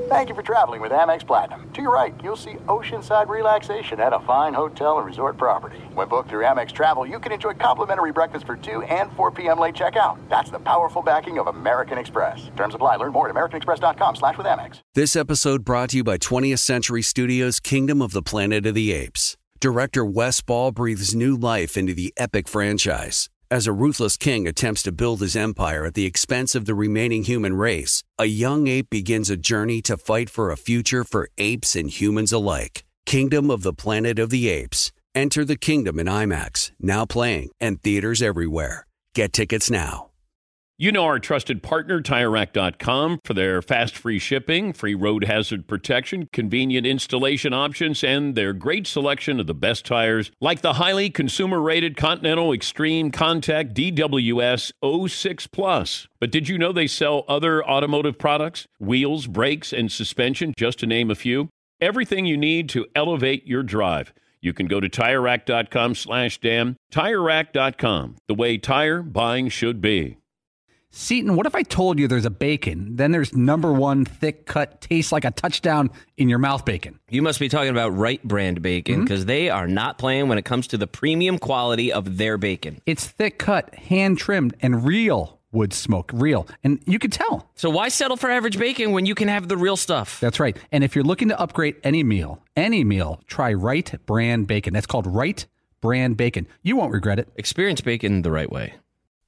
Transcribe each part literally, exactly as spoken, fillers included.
Thank you for traveling with Amex Platinum. To your right, you'll see oceanside relaxation at a fine hotel and resort property. When booked through Amex Travel, you can enjoy complimentary breakfast for two and four p.m. late checkout. That's the powerful backing of American Express. Terms apply. Learn more at americanexpress.com slash with Amex. This episode brought to you by twentieth Century Studios' Kingdom of the Planet of the Apes. Director Wes Ball breathes new life into the epic franchise. As a ruthless king attempts to build his empire at the expense of the remaining human race, a young ape begins a journey to fight for a future for apes and humans alike. Kingdom of the Planet of the Apes. Enter the kingdom in IMAX, now playing, and theaters everywhere. Get tickets now. You know our trusted partner, Tire Rack dot com, for their fast, free shipping, free road hazard protection, convenient installation options, and their great selection of the best tires, like the highly consumer-rated Continental Extreme Contact D W S oh six Plus. But did you know they sell other automotive products? Wheels, brakes, and suspension, just to name a few. Everything you need to elevate your drive. You can go to Tire Rack dot com slash Dan. Tire Rack dot com, the way tire buying should be. Seton, what if I told you there's a bacon, then there's number one thick cut, tastes like a touchdown in your mouth bacon? You must be talking about Wright Brand bacon, because mm-hmm. they are not playing when it comes to the premium quality of their bacon. It's thick cut, hand trimmed, and real wood smoke, real. And you can tell. So why settle for average bacon when you can have the real stuff? That's right. And if you're looking to upgrade any meal, any meal, try Wright Brand bacon. That's called Wright Brand bacon. You won't regret it. Experience bacon the right way.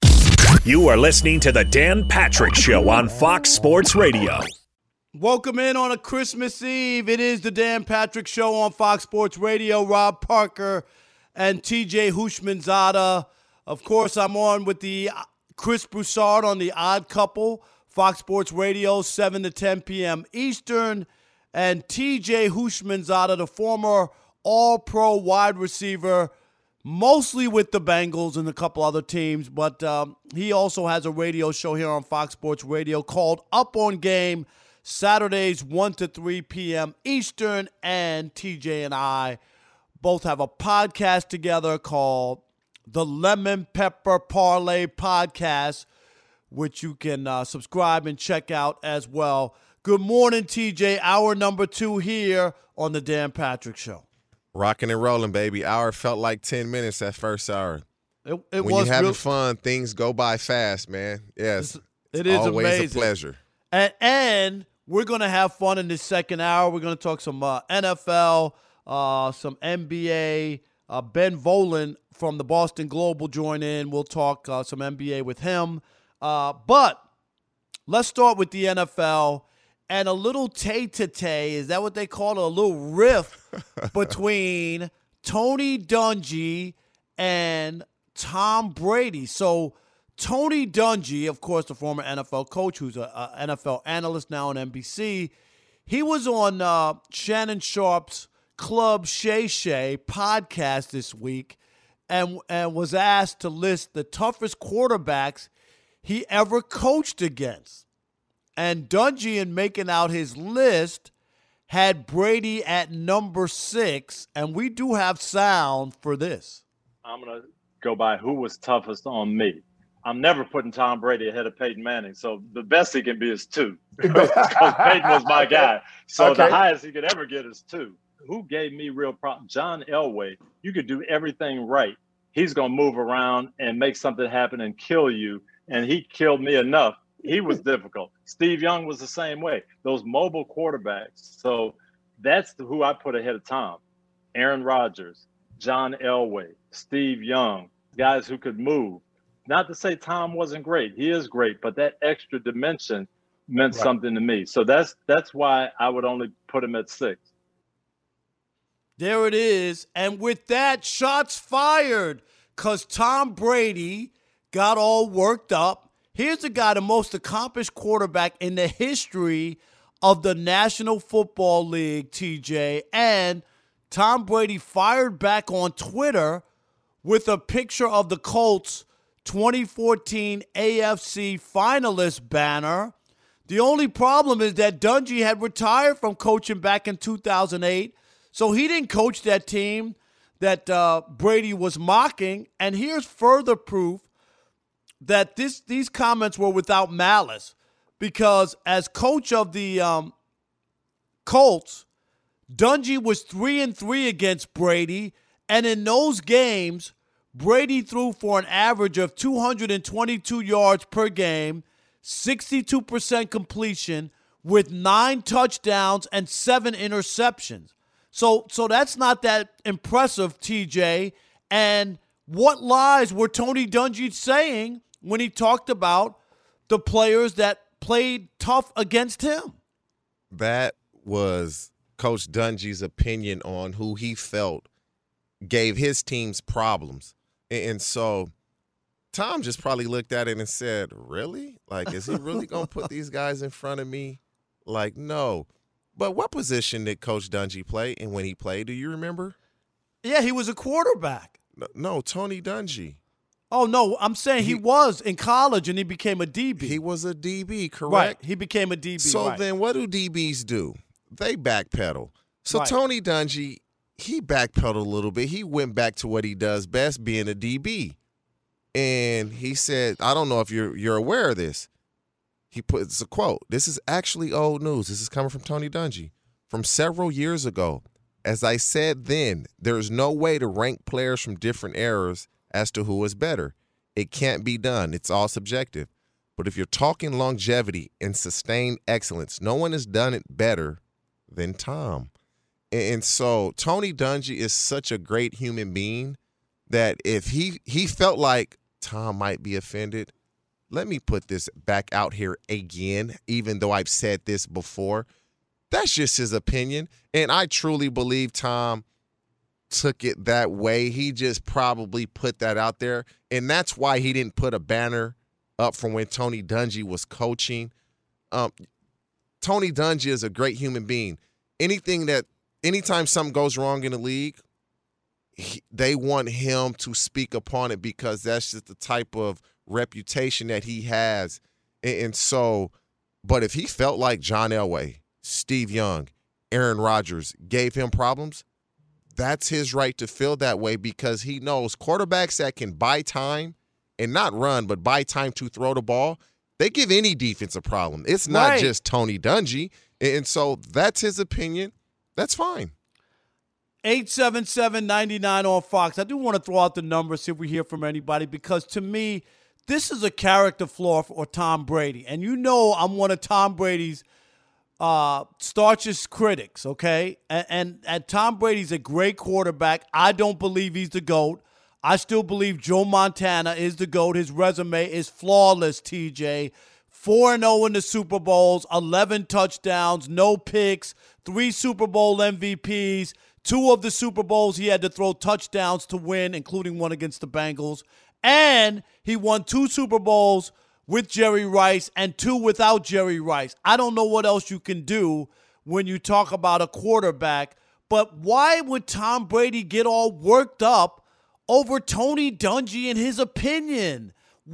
You are listening to the Dan Patrick Show on Fox Sports Radio. Welcome in on a Christmas Eve. It is the Dan Patrick Show on Fox Sports Radio. Rob Parker and T J Houshmandzadeh. Of course, I'm on with the Chris Broussard on The Odd Couple, Fox Sports Radio, seven to ten p.m. Eastern. And T J Houshmandzadeh, the former All-Pro wide receiver, mostly with the Bengals and a couple other teams, but um, he also has a radio show here on Fox Sports Radio called Up on Game, Saturdays one to three p.m. Eastern, and T J and I both have a podcast together called the Lemon Pepper Parlay Podcast, which you can uh, subscribe and check out as well. Good morning, T J. Hour number two here on the Dan Patrick Show. Rocking and rolling, baby. Hour felt like ten minutes that first hour. It, it when was you're having real, fun, things go by fast, man. Yes, it's, it is always amazing. a pleasure. And, and we're going to have fun in this second hour. We're going to talk some uh, N F L, uh, some N B A. Uh, Ben Volen from the Boston Globe will join in. We'll talk uh, some N B A with him. Uh, but let's start with the N F L. And a little tay-to-tay, is that what they call it? A little riff between Tony Dungy and Tom Brady. So Tony Dungy, of course, the former N F L coach, who's an N F L analyst now on N B C, he was on uh, Shannon Sharp's Club Shay Shay podcast this week and, and was asked to list the toughest quarterbacks he ever coached against. And Dungy, in making out his list, had Brady at number six, and we do have sound for this. I'm going to go by who was toughest on me. I'm never putting Tom Brady ahead of Peyton Manning, so the best he can be is two, because Peyton was my guy. So okay. The highest he could ever get is two. Who gave me real problems? John Elway. You could do everything right. He's going to move around and make something happen and kill you, and he killed me enough. He was difficult. Steve Young was the same way. Those mobile quarterbacks. So that's the, who I put ahead of Tom. Aaron Rodgers, John Elway, Steve Young, guys who could move. Not to say Tom wasn't great. He is great, but that extra dimension meant right. something to me. So that's that's why I would only put him at six. There it is. And with that, shots fired, because Tom Brady got all worked up. Here's a guy, the most accomplished quarterback in the history of the National Football League, T J. And Tom Brady fired back on Twitter with a picture of the Colts twenty fourteen A F C finalist banner. The only problem is that Dungy had retired from coaching back in two thousand eight, so he didn't coach that team that uh, Brady was mocking. And here's further proof that this these comments were without malice, because as coach of the um, Colts, Dungy was three and three against Brady, and in those games, Brady threw for an average of two hundred twenty-two yards per game, sixty-two percent completion, with nine touchdowns and seven interceptions. So, so that's not that impressive, T J. And what lies were Tony Dungy saying when he talked about the players that played tough against him? That was Coach Dungy's opinion on who he felt gave his teams problems. And so Tom just probably looked at it and said, really? Like, is he really going to put these guys in front of me? Like, no. But what position did Coach Dungy play? And when he played, do you remember? Yeah, he was a quarterback. No, no Tony Dungy. Oh, no, I'm saying he, he was in college and he became a D B. He was a D B, correct? Right, he became a D B. So right. then what do D Bs do? They backpedal. So right. Tony Dungy, he backpedaled a little bit. He went back to what he does best, being a D B. And he said, I don't know if you're you're aware of this. He puts a quote. This is actually old news. This is coming from Tony Dungy. From several years ago, as I said then, there is no way to rank players from different eras as to who is better. It can't be done. It's all subjective. But if you're talking longevity and sustained excellence, no one has done it better than Tom. And so Tony Dungy is such a great human being that if he, he felt like Tom might be offended, let me put this back out here again, even though I've said this before. That's just his opinion. And I truly believe Tom took it that way. He just probably put that out there. And that's why he didn't put a banner up from when Tony Dungy was coaching. Um, Tony Dungy is a great human being. Anything that, anytime something goes wrong in the league, he, they want him to speak upon it because that's just the type of reputation that he has. And, and so, but if he felt like John Elway, Steve Young, Aaron Rodgers gave him problems, that's his right to feel that way because he knows quarterbacks that can buy time and not run, but buy time to throw the ball, they give any defense a problem. It's not right. just Tony Dungy. And so that's his opinion. That's fine. eight seven seven, nine nine on Fox. I do want to throw out the numbers, see if we hear from anybody, because to me, this is a character flaw for Tom Brady. And you know I'm one of Tom Brady's uh, staunchest critics, okay? And, and, and Tom Brady's a great quarterback. I don't believe he's the GOAT. I still believe Joe Montana is the GOAT. His resume is flawless, T J. four and oh in the Super Bowls, eleven touchdowns, no picks, three Super Bowl M V Ps. Two of the Super Bowls he had to throw touchdowns to win, including one against the Bengals. And he won two Super Bowls with Jerry Rice and two without Jerry Rice. I don't know what else you can do when you talk about a quarterback, but why would Tom Brady get all worked up over Tony Dungy and his opinion?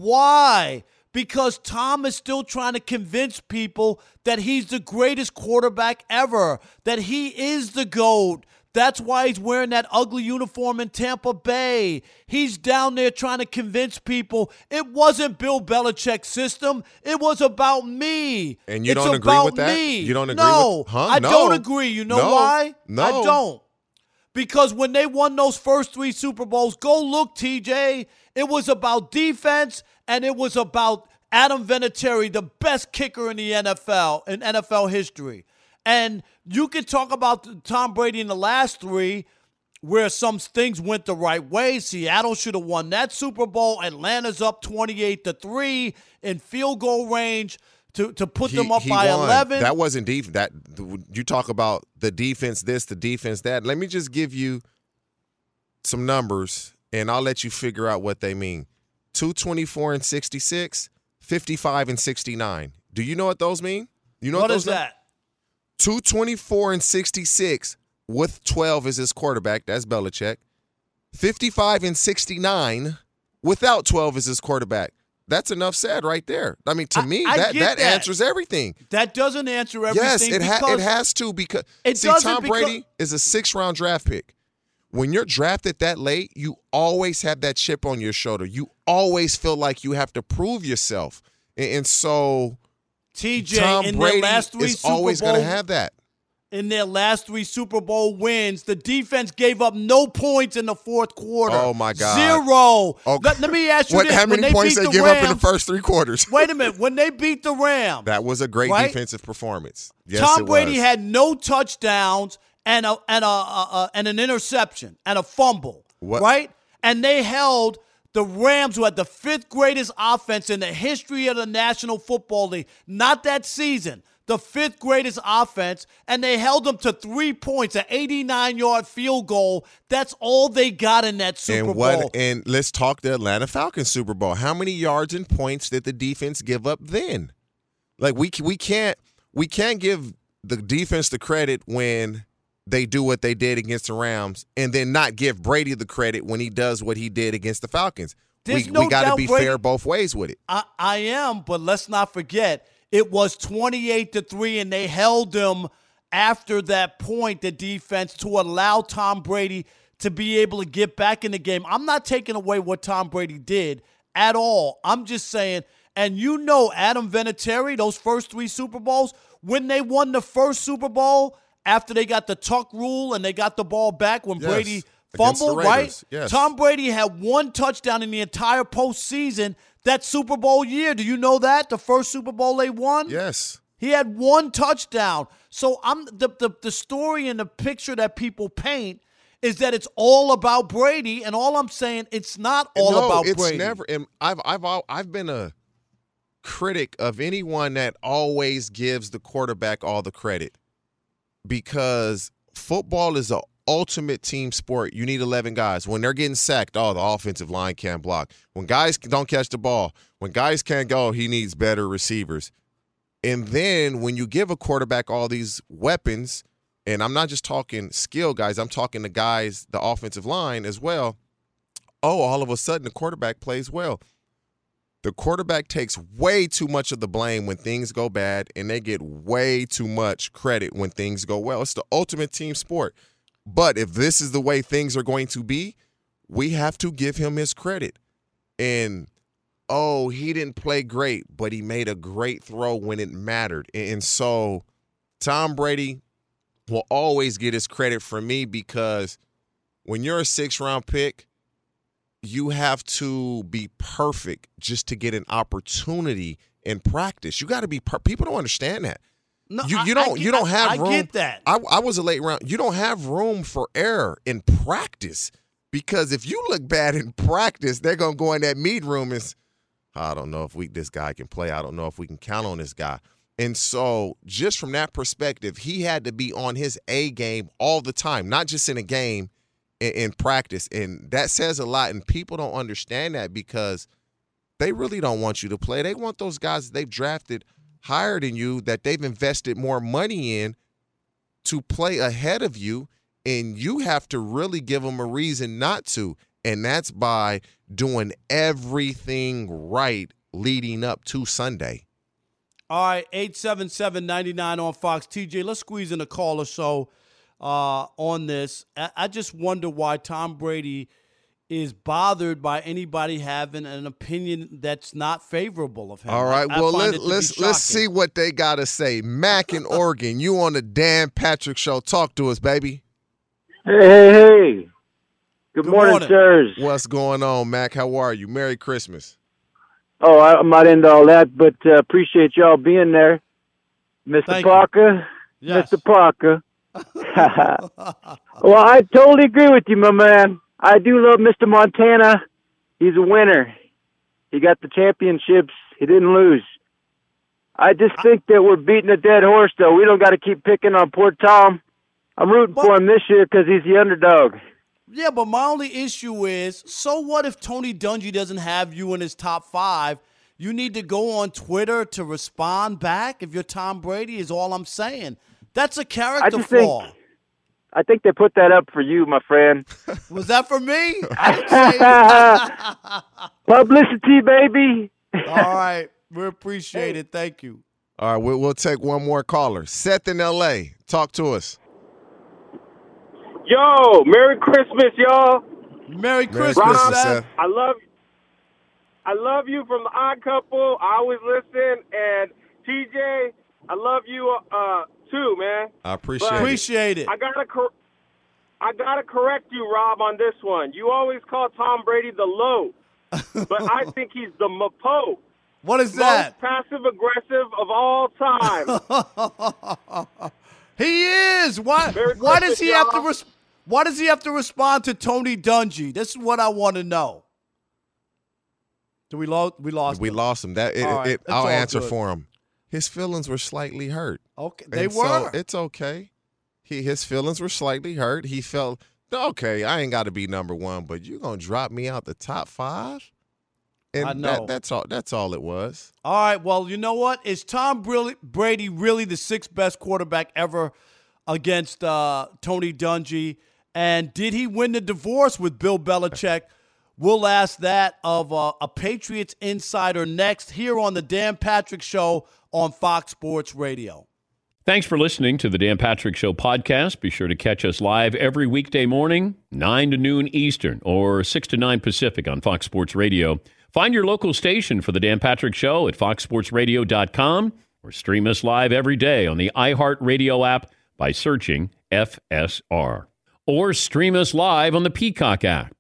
Why? Because Tom is still trying to convince people that he's the greatest quarterback ever, that he is the GOAT. That's why he's wearing that ugly uniform in Tampa Bay. He's down there trying to convince people it wasn't Bill Belichick's system. It was about me. And you it's don't agree about with that? me. You don't agree no, with huh? I No. don't agree. You know no. why? No. I don't. Because when they won those first three Super Bowls, go look, T J. It was about defense, and it was about Adam Vinatieri, the best kicker in the N F L, in N F L history. And you can talk about Tom Brady in the last three where some things went the right way. Seattle should have won that Super Bowl. Atlanta's up twenty-eight to three in field goal range to, to put He- them up he by won. eleven. That wasn't defense. That you talk about the defense this, the defense that. Let me just give you some numbers, and I'll let you figure out what they mean. two twenty-four and sixty-six, fifty-five and sixty-nine. Do you know what those mean? You know what, What those is that? two twenty-four and sixty-six with twelve as his quarterback. That's Belichick. fifty-five and sixty-nine without twelve as his quarterback. That's enough said right there. I mean, to I- me, I that, get that that. answers everything. That doesn't answer everything. Yes, it, ha- because it has to because It see, doesn't Tom because- Brady is a six-round draft pick. When you're drafted that late, you always have that chip on your shoulder. You always feel like you have to prove yourself. And, and so T J, Tom in Brady their last three is Super always Bowls, going to have that. in their last three Super Bowl wins, the defense gave up no points in the fourth quarter. Oh, my God. Zero. Oh, let, let me ask you what, this. How many when points they, they the give Rams, up in the first three quarters? Wait a minute. When they beat the Rams. That was a great right? defensive performance. Yes, Tom it Brady was. had no touchdowns and a and a, a, a and an interception and a fumble. What? Right? And they held the Rams, who had the fifth greatest offense in the history of the National Football League, not that season, the fifth greatest offense, and they held them to three points, an eighty-nine-yard field goal. That's all they got in that Super and what, Bowl. And let's talk the Atlanta Falcons Super Bowl. How many yards and points did the defense give up then? Like we we can't we can't give the defense the credit when they do what they did against the Rams, and then not give Brady the credit when he does what he did against the Falcons. There's we no we got to doubt be Brady, fair both ways with it. I, I am, but let's not forget, it was twenty-eight to three, and they held them after that point, the defense, to allow Tom Brady to be able to get back in the game. I'm not taking away what Tom Brady did at all. I'm just saying, and you know Adam Vinatieri, those first three Super Bowls, when they won the first Super Bowl, after they got the tuck rule and they got the ball back when Yes, Brady against the fumbled, Raiders, right? yes. Tom Brady had one touchdown in the entire postseason that Super Bowl year. Do you know that? The first Super Bowl they won? Yes. He had one touchdown. So I'm the, the, the story and the picture that people paint is that it's all about Brady, and all I'm saying, it's not all no, about it's Brady. never. And I've I've al- I've been a critic of anyone that always gives the quarterback all the credit, because football is an ultimate team sport. You need eleven guys. When they're getting sacked, oh, the offensive line can't block. When guys don't catch the ball, when guys can't go, he needs better receivers. And then when you give a quarterback all these weapons, and I'm not just talking skill guys, I'm talking the guys, the offensive line as well. Oh, all of a sudden the quarterback plays well. The quarterback takes way too much of the blame when things go bad, and they get way too much credit when things go well. It's the ultimate team sport. But if this is the way things are going to be, we have to give him his credit. And, oh, he didn't play great, but he made a great throw when it mattered. And so Tom Brady will always get his credit from me, because when you're a six-round pick, you have to be perfect just to get an opportunity in practice. You got to be per- – people don't understand that. No, you, I- you don't I you get- don't have I- I room. get that. I, I was a late round. You don't have room for error in practice, because if you look bad in practice, they're gonna go in that meet room and s- I don't know if we this guy can play. I don't know if we can count on this guy. And so, just from that perspective, he had to be on his A game all the time, not just in a game, in, in practice. And that says a lot. And people don't understand that, because they really don't want you to play. They want those guys that they've drafted higher than you, that they've invested more money in, to play ahead of you, and you have to really give them a reason not to, and that's by doing everything right leading up to Sunday. All right, eight seven seven, nine nine on Fox. T J, let's squeeze in a call or so uh, on this. I, I just wonder why Tom Brady is bothered by anybody having an opinion that's not favorable of him. All right, I, I well, find let, it to let's be let's shocking. see what they got to say. Mac in Oregon, you on the Dan Patrick Show. Talk to us, baby. Hey, hey, hey. Good, Good morning, morning. sirs. What's going on, Mac? How are you? Merry Christmas. Oh, I- I'm not into all that, but uh, appreciate y'all being there. Mister Thank you. Parker, Yes. Mister Parker. Well, I totally agree with you, my man. I do love Mister Montana. He's a winner. He got the championships. He didn't lose. I just think that we're beating a dead horse, though. We don't got to keep picking on poor Tom. I'm rooting for him this year because he's the underdog. Yeah, but my only issue is, so what if Tony Dungy doesn't have you in his top five? You need to go on Twitter to respond back if you're Tom Brady, is all I'm saying. That's a I character just think, flaw. I think they put that up for you, my friend. Was that for me? I didn't say that. Publicity, baby. All right. We appreciate it. Thank you. All right, we'll, we'll take one more caller. Seth in L A, talk to us. Yo, Merry Christmas, y'all. Merry Christmas, Christmas, Seth. Seth. I love I love you from The Odd Couple. I always listen. And T J, I love you uh, too, man. I appreciate But it. Appreciate it. I gotta, cor- I gotta correct you, Rob, on this one. You always call Tom Brady the low, but I think he's the Mapo. What is that? Most passive aggressive of all time. He is. Why? Merry Why does Christmas, he have to? y'all. Res- why does he have to respond to Tony Dungy? This is what I want to know. Do we lost? We lost. We him. lost him. That it, All right, it, it's I'll all answer good. for him. His feelings were slightly hurt. Okay, they And were. So it's okay. He his feelings were slightly hurt. He felt okay. I ain't got to be number one, but you gonna drop me out the top five? And I know. That, that's all. That's all it was. All right. Well, you know what? Is Tom Brady really the sixth best quarterback ever against uh, Tony Dungy? And did he win the divorce with Bill Belichick? We'll ask that of uh, a Patriots insider next here on the Dan Patrick Show on Fox Sports Radio. Thanks for listening to the Dan Patrick Show podcast. Be sure to catch us live every weekday morning, nine to noon Eastern or six to nine Pacific on Fox Sports Radio. Find your local station for the Dan Patrick Show at fox sports radio dot com or stream us live every day on the iHeartRadio app by searching F S R. Or stream us live on the Peacock app.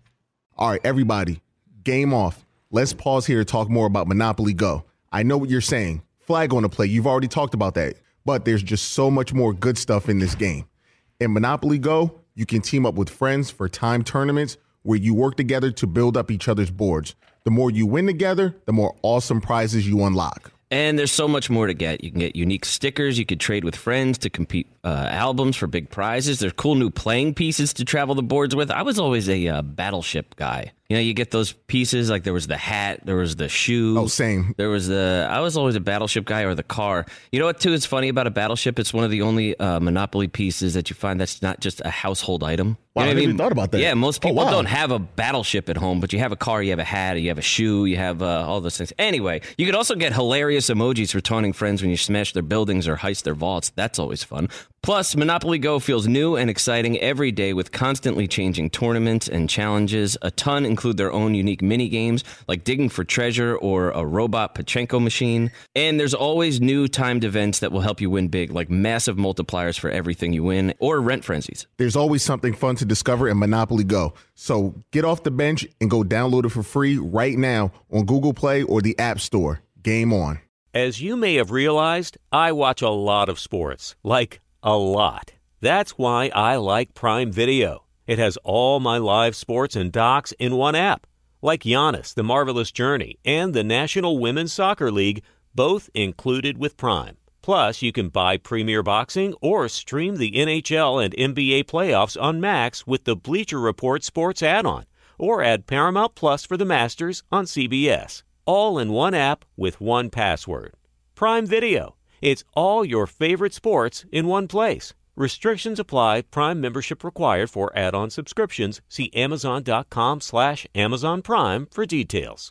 All right, everybody, game off. Let's pause here to talk more about Monopoly Go. I know what you're saying. Flag on the play. You've already talked about that. But there's just so much more good stuff in this game. In Monopoly Go, you can team up with friends for timed tournaments where you work together to build up each other's boards. The more you win together, the more awesome prizes you unlock. And there's so much more to get. You can get unique stickers. You could trade with friends to compete uh, albums for big prizes. There's cool new playing pieces to travel the boards with. I was always a uh, battleship guy. You know, you get those pieces, like there was the hat, there was the shoe. Oh, same. There was the, I was always a battleship guy or the car. You know what, too, is funny about a battleship? It's one of the only uh, Monopoly pieces that you find that's not just a household item. Wow, You know I what never even thought about that. Yeah, most Oh, people wow. don't have a battleship at home, but you have a car, you have a hat, you have a shoe, you have uh, all those things. Anyway, you could also get hilarious emojis for taunting friends when you smash their buildings or heist their vaults. That's always fun. Plus, Monopoly Go feels new and exciting every day with constantly changing tournaments and challenges. A ton include their own unique mini games like digging for treasure or a robot Pachinko machine. And there's always new timed events that will help you win big, like massive multipliers for everything you win or rent frenzies. There's always something fun to discover in Monopoly Go. So get off the bench and go download it for free right now on Google Play or the App Store. Game on. As you may have realized, I watch a lot of sports, like a lot. That's why I like Prime Video. It has all my live sports and docs in one app, like Giannis, The Marvelous Journey, and the National Women's Soccer League, both included with Prime. Plus, you can buy Premier Boxing or stream the N H L and N B A playoffs on Max with the Bleacher Report Sports add-on, or add Paramount Plus for the Masters on C B S. All in one app with one password. Prime Video. It's all your favorite sports in one place. Restrictions apply. Prime membership required for add-on subscriptions. See amazon.com slash Amazon Prime for details.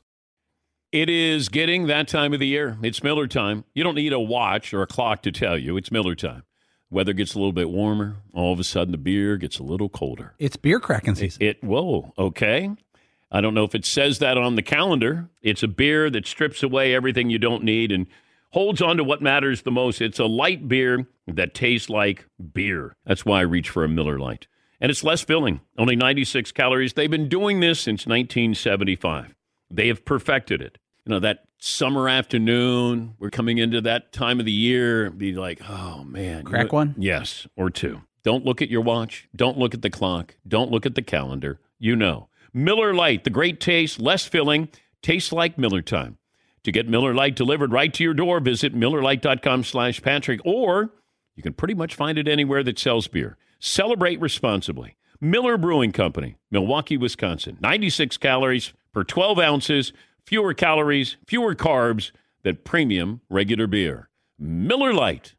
It is getting that time of the year. It's Miller time. You don't need a watch or a clock to tell you. It's Miller time. Weather gets a little bit warmer. All of a sudden, the beer gets a little colder. It's beer cracking season. It, it whoa, okay. I don't know if it says that on the calendar. It's a beer that strips away everything you don't need and holds on to what matters the most. It's a light beer that tastes like beer. That's why I reach for a Miller Lite. And it's less filling, only ninety-six calories. They've been doing this since nineteen seventy-five. They have perfected it. You know, that summer afternoon, we're coming into that time of the year, be like, oh, man. Crack you know, one? Yes, or two. Don't look at your watch. Don't look at the clock. Don't look at the calendar. You know. Miller Lite, the great taste, less filling, tastes like Miller time. To get Miller Lite delivered right to your door, visit MillerLite.com slash Patrick, or you can pretty much find it anywhere that sells beer. Celebrate responsibly. Miller Brewing Company, Milwaukee, Wisconsin. ninety-six calories per twelve ounces, fewer calories, fewer carbs than premium regular beer. Miller Lite.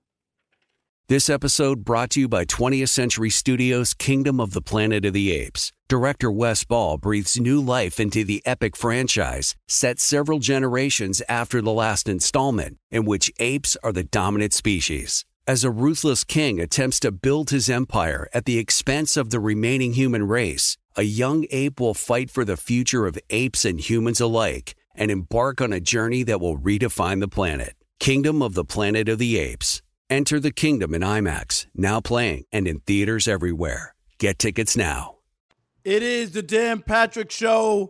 This episode brought to you by twentieth Century Studios' Kingdom of the Planet of the Apes. Director Wes Ball breathes new life into the epic franchise, set several generations after the last installment, in which apes are the dominant species. As a ruthless king attempts to build his empire at the expense of the remaining human race, a young ape will fight for the future of apes and humans alike and embark on a journey that will redefine the planet. Kingdom of the Planet of the Apes. Enter the kingdom in IMAX, now playing and in theaters everywhere. Get tickets now. It is the Dan Patrick Show,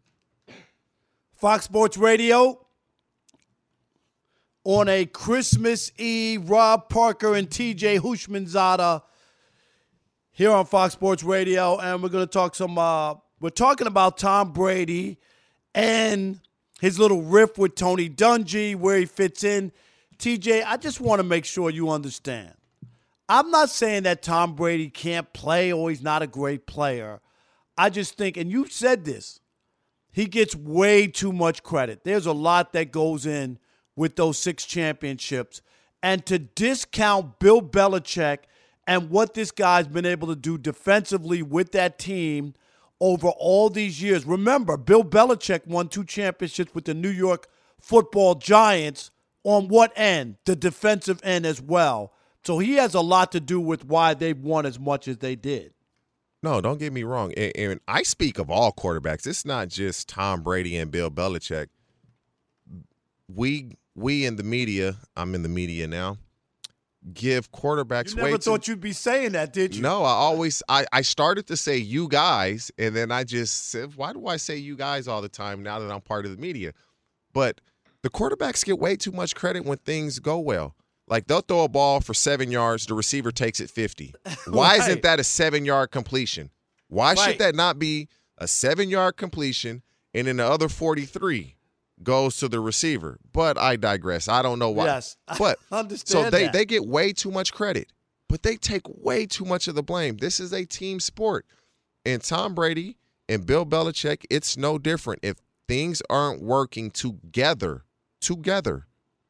Fox Sports Radio. On a Christmas Eve, Rob Parker and T J Hushmanzada here on Fox Sports Radio, and we're going to talk some, uh, we're talking about Tom Brady and his little riff with Tony Dungy, where he fits in. T J, I just want to make sure you understand. I'm not saying that Tom Brady can't play or he's not a great player. I just think, and you said this, he gets way too much credit. There's a lot that goes in with those six championships. And to discount Bill Belichick and what this guy's been able to do defensively with that team over all these years. Remember, Bill Belichick won two championships with the New York Football Giants. On what end? The defensive end as well. So he has a lot to do with why they've won as much as they did. No, don't get me wrong. And, and I speak of all quarterbacks. It's not just Tom Brady and Bill Belichick. We we in the media, I'm in the media now, give quarterbacks You never way thought too, you'd be saying that, did you? No, I always I, I started to say you guys, and then I just said, why do I say you guys all the time now that I'm part of the media? But the quarterbacks get way too much credit when things go well. Like, they'll throw a ball for seven yards, the receiver takes it fifty. Why right. isn't that a seven-yard completion? Why right. should that not be a seven-yard completion and then the other forty-three goes to the receiver? But I digress. I don't know why. Yes, but I understand So they, that. they get way too much credit, but they take way too much of the blame. This is a team sport. And Tom Brady and Bill Belichick, it's no different. If things aren't working together, together,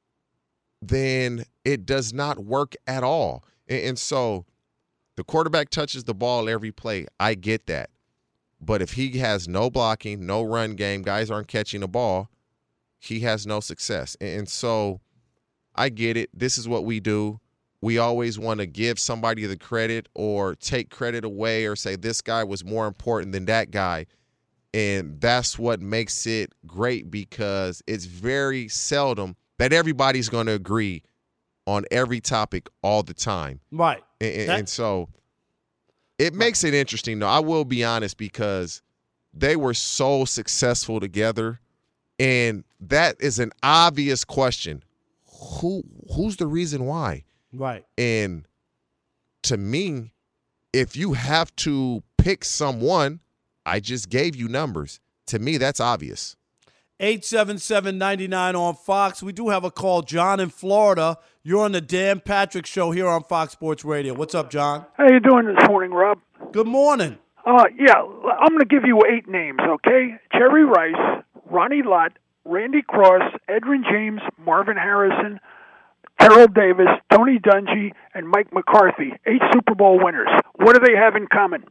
then it does not work at all. And, and so the quarterback touches the ball every play. I get that. But if he has no blocking, no run game, guys aren't catching the ball, he has no success. And, and so I get it. This is what we do. We always want to give somebody the credit or take credit away or say this guy was more important than that guy. And that's what makes it great, because it's very seldom that everybody's going to agree on every topic all the time. Right. And, that- and so it makes it interesting, though. I will be honest, because they were so successful together. And that is an obvious question. Who Who's the reason why? Right. And to me, if you have to pick someone, I just gave you numbers. To me, that's obvious. eight seven seven, nine nine on Fox. We do have a call. John in Florida. You're on the Dan Patrick Show here on Fox Sports Radio. What's up, John? How you doing this morning, Rob? Good morning. Uh, yeah, I'm going to give you eight names, okay? Jerry Rice, Ronnie Lott, Randy Cross, Edwin James, Marvin Harrison, Terrell Davis, Tony Dungy, and Mike McCarthy. Eight Super Bowl winners. What do they have in common?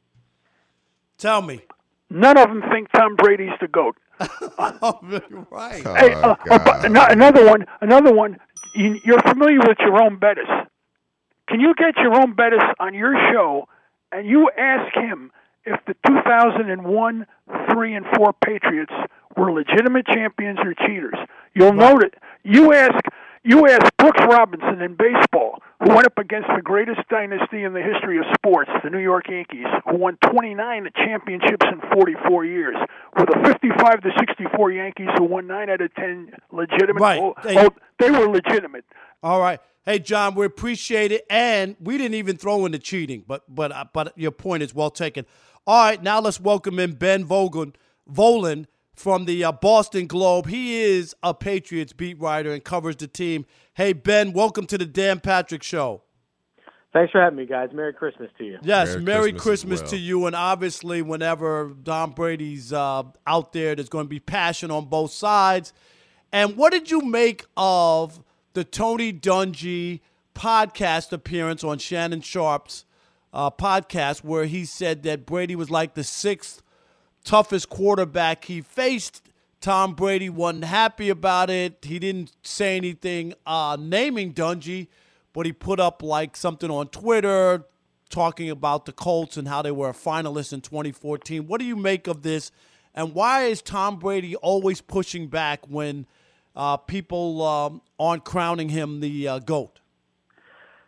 Tell me. None of them think Tom Brady's the GOAT. Oh, right. Hey, uh, oh, another one. Another one. You're familiar with Jerome Bettis. Can you get Jerome Bettis on your show and you ask him if the two thousand one, three, and four Patriots were legitimate champions or cheaters? You'll right. note it. You ask. You ask Brooks Robinson in baseball, who went up against the greatest dynasty in the history of sports, the New York Yankees, who won twenty-nine championships in forty-four years, with a fifty-five to sixty-four Yankees who won nine out of ten legitimate. Right. Oh, Hey. oh, they were legitimate. All right. Hey, John, we appreciate it. And we didn't even throw in the cheating, but but uh, but your point is well taken. All right, now let's welcome in Ben Vogelin, Volan from the uh, Boston Globe. He is a Patriots beat writer and covers the team. Hey, Ben, welcome to the Dan Patrick Show. Thanks for having me, guys. Merry Christmas to you. Yes, Merry Merry Christmas Christmas, as well. to you. And obviously, whenever Tom Brady's uh, out there, there's going to be passion on both sides. And what did you make of the Tony Dungy podcast appearance on Shannon Sharp's uh, podcast, where he said that Brady was like the sixth toughest quarterback he faced? Tom Brady wasn't happy about it. He didn't say anything uh, naming Dungy, but he put up like something on Twitter talking about the Colts and how they were a finalist in twenty fourteen. What do you make of this? And why is Tom Brady always pushing back when uh, people um, aren't crowning him the uh, GOAT?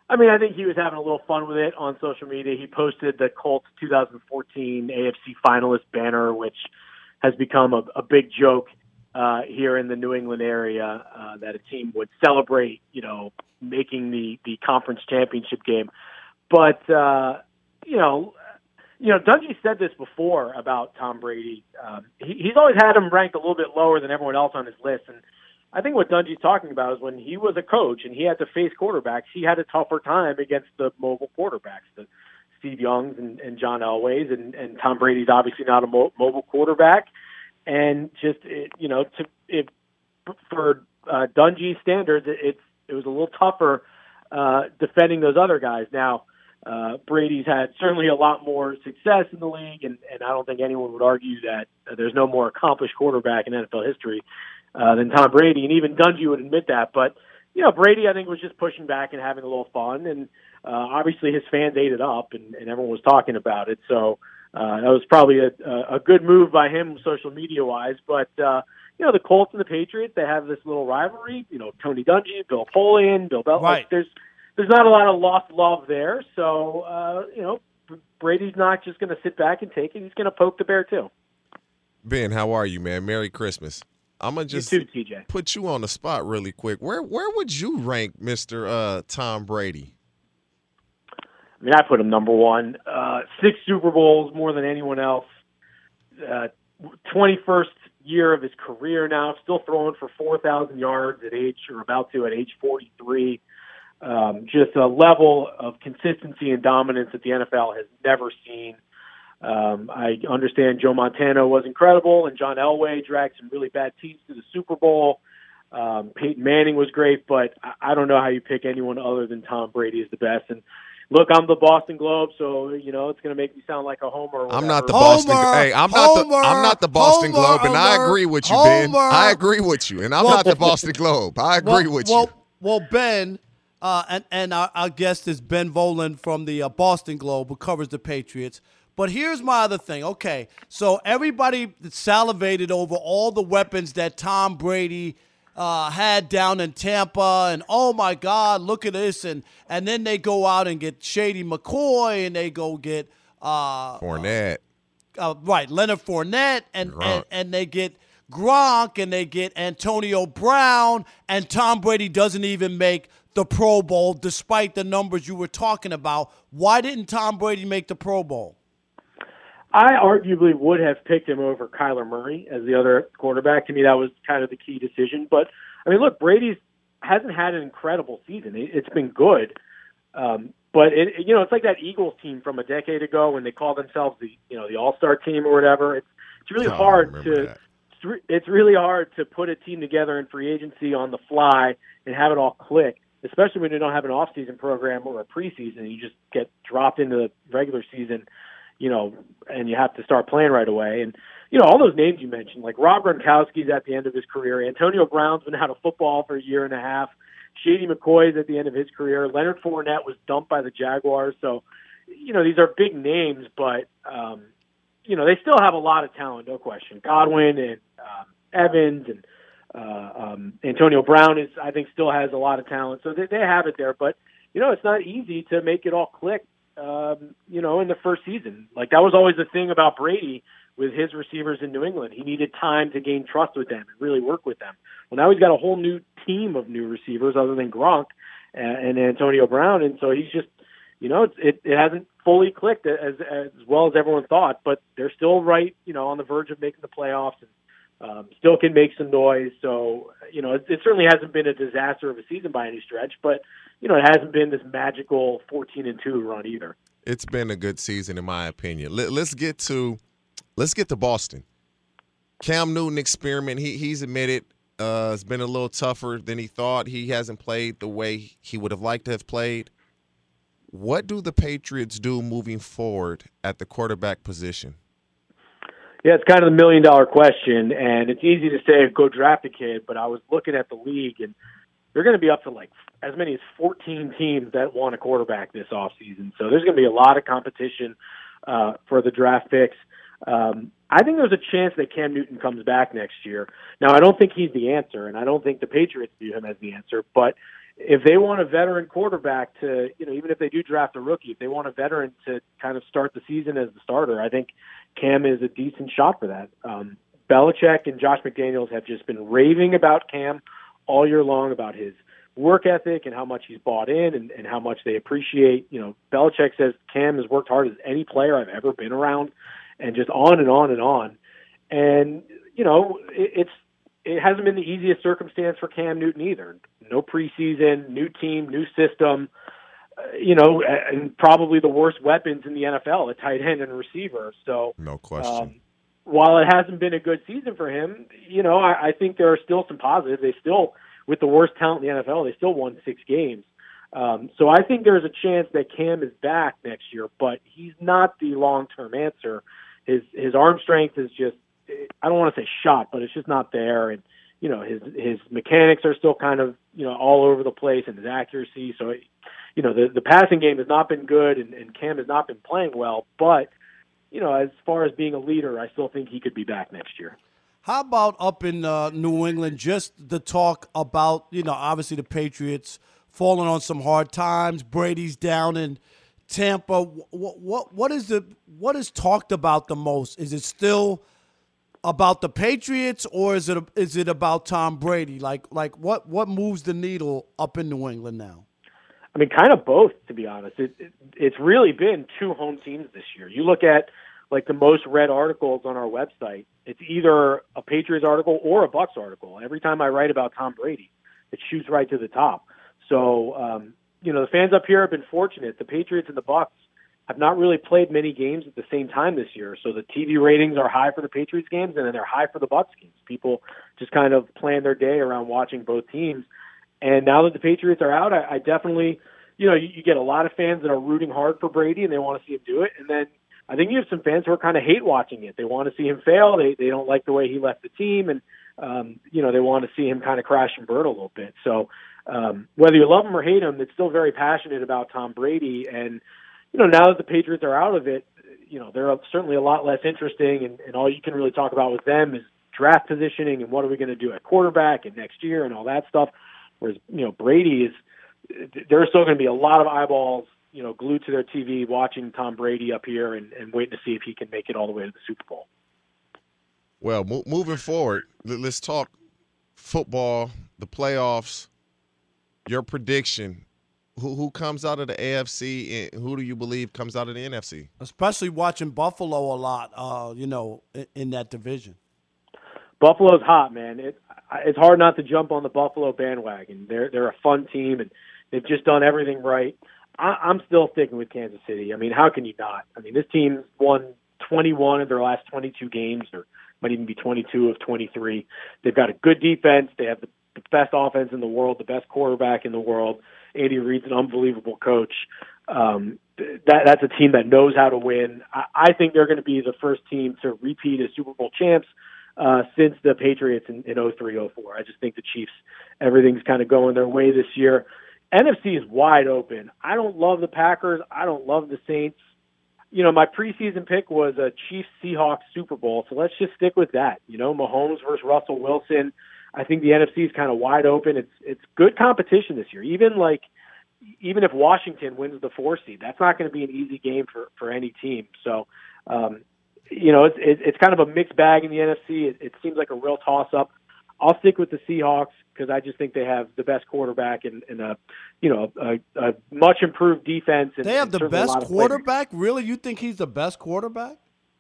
I mean, I think he was having a little fun with it on social media. He posted the Colts twenty fourteen A F C finalist banner, which has become a, a big joke uh, here in the New England area, uh, that a team would celebrate, you know, making the, the conference championship game. But, uh, you know, you know, Dungy said this before about Tom Brady. Um, he, he's always had him ranked a little bit lower than everyone else on his list. And I think what Dungy's talking about is when he was a coach and he had to face quarterbacks, he had a tougher time against the mobile quarterbacks, the Steve Youngs and, and John Elways, and, and Tom Brady's obviously not a mo- mobile quarterback. And just, it, you know, to, it, for uh, Dungy's standards, it, it's, it was a little tougher uh, defending those other guys. Now, Uh, Brady's had certainly a lot more success in the league, and, and I don't think anyone would argue that uh, there's no more accomplished quarterback in N F L history uh, than Tom Brady, and even Dungy would admit that. But, you know, Brady, I think, was just pushing back and having a little fun, and uh, obviously his fans ate it up, and, and everyone was talking about it. So uh, that was probably a, a good move by him social media-wise. But, uh, you know, the Colts and the Patriots, they have this little rivalry. You know, Tony Dungy, Bill Polian, Bill Belichick. Right. There's There's not a lot of lost love there, so, uh, you know, Brady's not just going to sit back and take it. He's going to poke the bear, too. Ben, how are you, man? Merry Christmas. I'm going to just you too, T J. Put you on the spot really quick. Where where would you rank Mister Uh, Tom Brady? I mean, I put him number one. Uh, six Super Bowls, more than anyone else. Uh, twenty-first year of his career now, still throwing for four thousand yards at age, or about to at age forty-three. Um, just a level of consistency and dominance that the N F L has never seen. Um, I understand Joe Montana was incredible, and John Elway dragged some really bad teams to the Super Bowl. Um, Peyton Manning was great, but I, I don't know how you pick anyone other than Tom Brady as the best. And look, I'm the Boston Globe, so you know it's going to make me sound like a homer. Or I'm not the Homer, Boston. Hey, I'm not the. Homer, I'm not the Boston Homer Globe, and I alert, agree with you, Homer. Ben. I agree with you, and I'm Well, not the Boston Globe. I agree well, with well, you. Well, Ben, uh, and, and our, our guest is Ben Volen from the uh, Boston Globe, who covers the Patriots. But here's my other thing. Okay, so everybody salivated over all the weapons that Tom Brady uh, had down in Tampa, and oh my God, look at this, and and then they go out and get Shady McCoy, and they go get uh, Fournette, uh, uh, right, Leonard Fournette, and, and and they get Gronk, and they get Antonio Brown, and Tom Brady doesn't even make the Pro Bowl despite the numbers you were talking about. Why didn't Tom Brady make the Pro Bowl? I arguably would have picked him over Kyler Murray as the other quarterback. To me, that was kind of the key decision. But, I mean, look, Brady's hasn't had an incredible season. It's been good. Um, but, it, you know, it's like that Eagles team from a decade ago when they called themselves the, you know, the All-Star team or whatever. It's, it's really Oh, I hard remember to that. it's, re- it's really hard to put a team together in free agency on the fly and have it all click, especially when you don't have an off-season program or a preseason. You just get dropped into the regular season, you know, and you have to start playing right away. And, you know, all those names you mentioned, like Rob Gronkowski's at the end of his career. Antonio Brown's been out of football for a year and a half. Shady McCoy's at the end of his career. Leonard Fournette was dumped by the Jaguars. So, you know, these are big names, but, um, you know, they still have a lot of talent, no question. Godwin and um, Evans and uh, um, Antonio Brown is, I think, still has a lot of talent. So they, they have it there. But, you know, it's not easy to make it all click. Um, you know, in the first season. Like, that was always the thing about Brady with his receivers in New England. He needed time to gain trust with them and really work with them. Well, now he's got a whole new team of new receivers other than Gronk and, and Antonio Brown, and so he's just, you know, it, it hasn't fully clicked as as well as everyone thought, but they're still right, you know, on the verge of making the playoffs and um, still can make some noise. So, you know, it, it certainly hasn't been a disaster of a season by any stretch, but you know, it hasn't been this magical fourteen and two run either. It's been a good season, in my opinion. Let, let's get to let's get to Boston. Cam Newton experiment. He he's admitted uh, it's been a little tougher than he thought. He hasn't played the way he would have liked to have played. What do the Patriots do moving forward at the quarterback position? Yeah, it's kind of the million dollar question, and it's easy to say go draft a kid, but I was looking at the league, and they're going to be up to like as many as fourteen teams that want a quarterback this offseason. So there's going to be a lot of competition uh, for the draft picks. Um, I think there's a chance that Cam Newton comes back next year. Now, I don't think he's the answer, and I don't think the Patriots view him as the answer, but if they want a veteran quarterback to, you know, even if they do draft a rookie, if they want a veteran to kind of start the season as the starter, I think Cam is a decent shot for that. Um, Belichick and Josh McDaniels have just been raving about Cam all year long, about his work ethic and how much he's bought in and, and how much they appreciate. You know, Belichick says Cam has worked hard as any player I've ever been around, and just on and on and on. And, you know, it, it's, it hasn't been the easiest circumstance for Cam Newton either. No preseason, new team, new system, uh, you know, and probably the worst weapons in the N F L, a tight end and a receiver. So, no question. Um, while it hasn't been a good season for him, you know, I, I think there are still some positives. They still, with the worst talent in the N F L, they still won six games. Um, so I think there's a chance that Cam is back next year, but he's not the long-term answer. His his arm strength is just, I don't want to say shot, but it's just not there. And, you know, his his mechanics are still kind of, you know, all over the place, and his accuracy. So, you know, the, the passing game has not been good, and, and Cam has not been playing well. But, you know, as far as being a leader, I still think he could be back next year. How about up in uh, New England, just the talk about, you know, obviously the Patriots falling on some hard times. Brady's down in Tampa. What what what is the what is talked about the most? Is it still about the Patriots, or is it is it about Tom Brady? Like like what what moves the needle up in New England now? I mean, kind of both, to be honest. It, it, it's really been two home teams this year. You look at, like, the most read articles on our website, it's either a Patriots article or a Bucs article. Every time I write about Tom Brady, it shoots right to the top. So, um, you know, the fans up here have been fortunate. The Patriots and the Bucs have not really played many games at the same time this year. So the T V ratings are high for the Patriots games, and then they're high for the Bucs games. People just kind of plan their day around watching both teams. And now that the Patriots are out, I, I definitely, you know, you, you get a lot of fans that are rooting hard for Brady and they want to see him do it. And then I think you have some fans who are kind of hate watching it. They want to see him fail. They they don't like the way he left the team, and um, you know, they want to see him kind of crash and burn a little bit. So um, whether you love him or hate him, it's still very passionate about Tom Brady. And you know, now that the Patriots are out of it, you know, they're certainly a lot less interesting. And, and all you can really talk about with them is draft positioning and what are we going to do at quarterback and next year and all that stuff. Whereas, you know, Brady is, there's still going to be a lot of eyeballs, you know, glued to their T V watching Tom Brady up here and, and waiting to see if he can make it all the way to the Super Bowl. Well, mo- moving forward, let's talk football, the playoffs, your prediction. Who, who comes out of the A F C and who do you believe comes out of the N F C? Especially watching Buffalo a lot, uh, you know, in, in that division. Buffalo's hot, man. It, it's hard not to jump on the Buffalo bandwagon. They're they're a fun team, and they've just done everything right. I, I'm still sticking with Kansas City. I mean, how can you not? I mean, this team's won twenty-one of their last twenty-two games, or might even be twenty-two of twenty-three. They've got a good defense. They have the, the best offense in the world, the best quarterback in the world. Andy Reid's an unbelievable coach. Um, that that's a team that knows how to win. I, I think they're going to be the first team to repeat as Super Bowl champs Uh, since the Patriots in, in oh three oh four. I just think the Chiefs, everything's kind of going their way this year. N F C is wide open. I don't love the Packers. I don't love the Saints. You know, my preseason pick was a Chiefs-Seahawks Super Bowl, so let's just stick with that. You know, Mahomes versus Russell Wilson. I think the N F C is kind of wide open. It's it's good competition this year. Even like, even if Washington wins the four seed, that's not going to be an easy game for, for any team. So, um, you know, it's it's kind of a mixed bag in the N F C. It, it seems like a real toss-up. I'll stick with the Seahawks because I just think they have the best quarterback and, and a, you know, a, a much improved defense. And, they have and the best quarterback? Really? You think he's the best quarterback?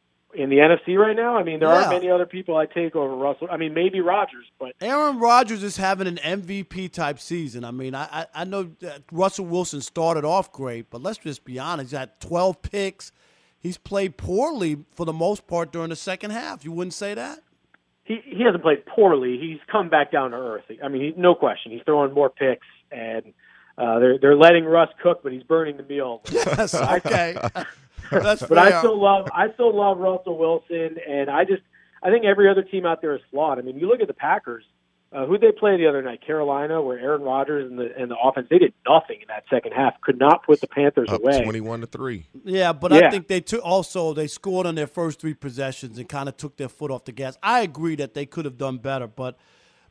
In the N F C right now? I mean, there Yeah. aren't many other people I take over Russell. I mean, maybe Rodgers, but Aaron Rodgers is having an M V P-type season. I mean, I, I, I know that Russell Wilson started off great, but let's just be honest. He's had twelve picks. He's played poorly for the most part during the second half. You wouldn't say that? he he hasn't played poorly. He's come back down to earth. I mean, he, no question. He's throwing more picks, and uh, they're they're letting Russ cook, but he's burning the meal. Yes, okay. That's but fair. I still love I still love Russell Wilson, and I just I think every other team out there is flawed. I mean, you look at the Packers. Uh, who'd they play the other night? Carolina, where Aaron Rodgers and the and the offense, they did nothing in that second half. Could not put the Panthers Up away. twenty-one to three. Yeah, but Yeah. I think they took also they scored on their first three possessions and kind of took their foot off the gas. I agree that they could have done better, but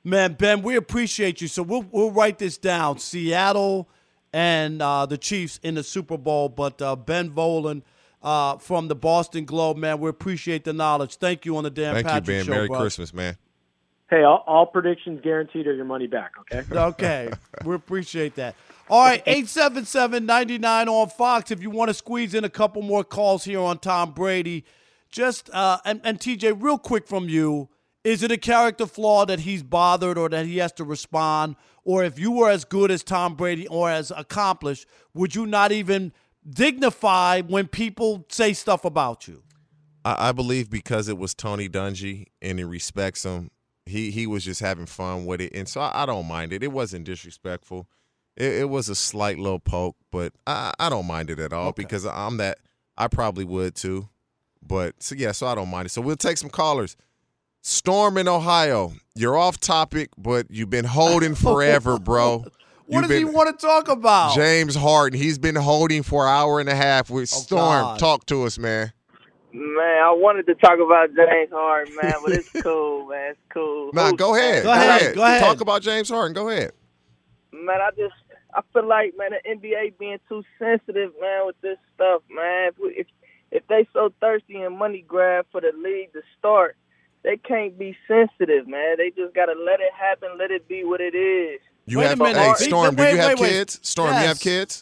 Man, Ben, we appreciate you. So we'll we'll write this down. Seattle and uh, the Chiefs in the Super Bowl. But uh, Ben Volin uh, from the Boston Globe, man, we appreciate the knowledge. Thank you on the Dan Thank Patrick you, Ben. Show, Merry brother. Christmas, man. Hey, all, all predictions guaranteed or your money back, okay? Okay. We appreciate that. All right, eight seven seven, nine nine on Fox. If you want to squeeze in a couple more calls here on Tom Brady. Just, uh, and, and T J, real quick from you, is it a character flaw that he's bothered or that he has to respond? Or if you were as good as Tom Brady or as accomplished, would you not even dignify when people say stuff about you? I, I believe because it was Tony Dungy and he respects him, he he was just having fun with it. And so I, I don't mind it. It wasn't disrespectful. It, it was a slight little poke, but I, I don't mind it at all okay. because I'm that. I probably would too. But, so yeah, so I don't mind it. So we'll take some callers. Storm in Ohio. You're off topic, but you've been holding forever, bro. What You've does been, he want to talk about? James Harden. He's been holding for an hour and a half with Oh, Storm. God. Talk to us, man. Man, I wanted to talk about James Harden, man, but it's cool, man. It's cool. Nah, Who's- go ahead. Go ahead. Go ahead. Talk about James Harden. Go ahead. Man, I just I feel like, man, the N B A being too sensitive, man, with this stuff, man. If we, if if they so thirsty and money grab for the league to start, they can't be sensitive, man. They just gotta let it happen, let it be what it is. You Wait have a minute. hey, Wait, Storm, wait, do you have wait, wait. kids? Storm, Yes. you have kids?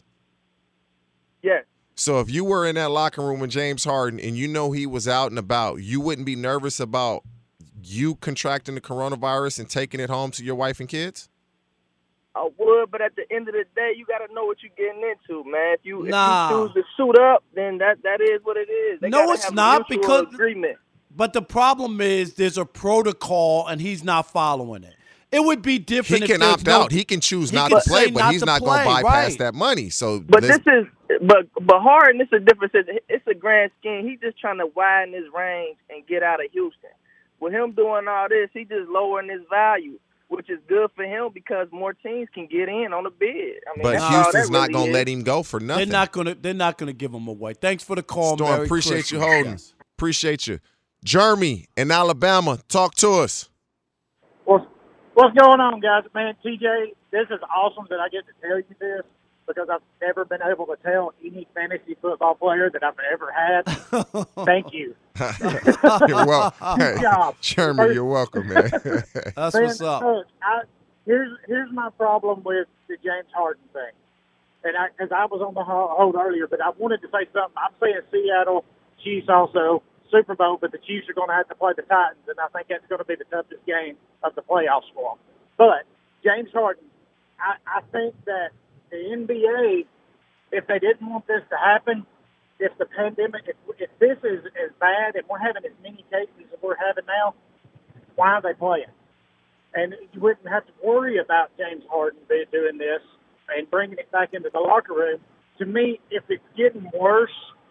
Yes. So if you were in that locker room with James Harden and you know he was out and about, you wouldn't be nervous about you contracting the coronavirus and taking it home to your wife and kids? I would, but at the end of the day, you got to know what you're getting into, man. If you Nah. if you choose to suit up, then that that is what it is. They No, gotta it's have a not, mutual because- agreement. But the problem is there's a protocol and he's not following it. It would be He different if can there's opt no- out. He can choose he not can to play, say but not he's to not going to play, bypass right. that money. So But let's- this is, but but Harden, this is a different. It's, it's a grand scheme. He's just trying to widen his range and get out of Houston. With him doing all this, he just lowering his value, which is good for him because more teams can get in on the bid. I mean, but that's all Houston's that not really going to is. let him go for nothing. They're not gonna. They're not gonna give him away. Thanks for the call, Storm, Merry appreciate Christmas. you holding. Yes. Appreciate you. Jeremy in Alabama, talk to us. What's, what's going on, guys? Man, T J, this is awesome that I get to tell you this because I've never been able to tell any fantasy football player that I've ever had. Thank you. You're welcome. Good Hey, job. Jeremy, you're welcome, man. That's Man, what's up. look, I, here's here's my problem with the James Harden thing, and I because I was on the ho- hold earlier, but I wanted to say something. I'm saying Seattle Chiefs also Super Bowl, but the Chiefs are going to have to play the Titans, and I think that's going to be the toughest game of the playoffs for them. But James Harden, I, I think that the N B A, if they didn't want this to happen, if the pandemic, if, if this is as bad and we're having as many cases as we're having now, why are they playing? And you wouldn't have to worry about James Harden be- doing this and bringing it back into the locker room. To me, if it's getting worse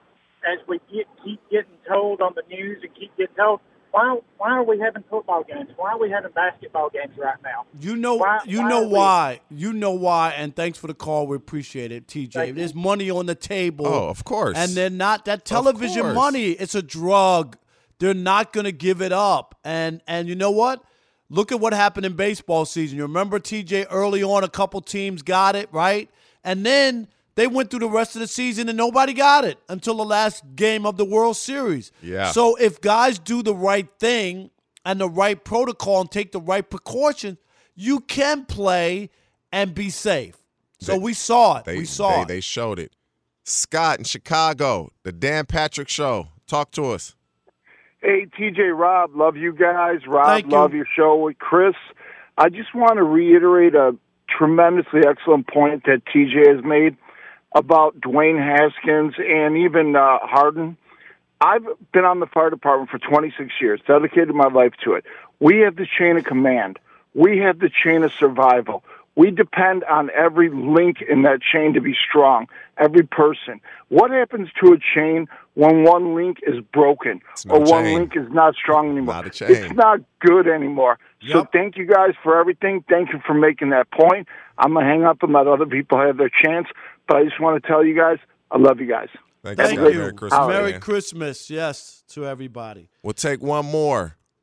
as we get, keep getting told on the news and keep getting told, why why are we having football games? Why are we having basketball games right now? You know, Why- you why know are we- why. You know why. And thanks for the call. We appreciate it, T J. Thank There's money on the table. Oh, of course. And they're not that television course. money. It's a drug. They're not going to give it up. And and you know what? Look at what happened in baseball season. You remember, T J, early on, a couple teams got it, right? And then they went through the rest of the season and nobody got it until the last game of the World Series. Yeah. So if guys do the right thing and the right protocol and take the right precautions, you can play and be safe. So They- we saw it. They, we saw they, it. They showed it. Scott in Chicago, the Dan Patrick Show. Talk to us. Hey, T J, Rob, love you guys. Rob, Thank you. love your show with Chris. I just want to reiterate a tremendously excellent point that T J has made about Dwayne Haskins and even uh, Harden. I've been on the fire department for twenty-six years, dedicated my life to it. We have the chain of command. We have the chain of survival. We depend on every link in that chain to be strong, every person. What happens to a chain when one link is broken no or one chain. link is not strong anymore? Not a chain. It's not good anymore. So Yep. thank you guys for everything. Thank you for making that point. I'm going to hang up and let other people have their chance, but I just want to tell you guys, I love you guys. Thank, Thank you, Scott. you. Merry Christmas. Merry man. Christmas, yes, to everybody. We'll take one more.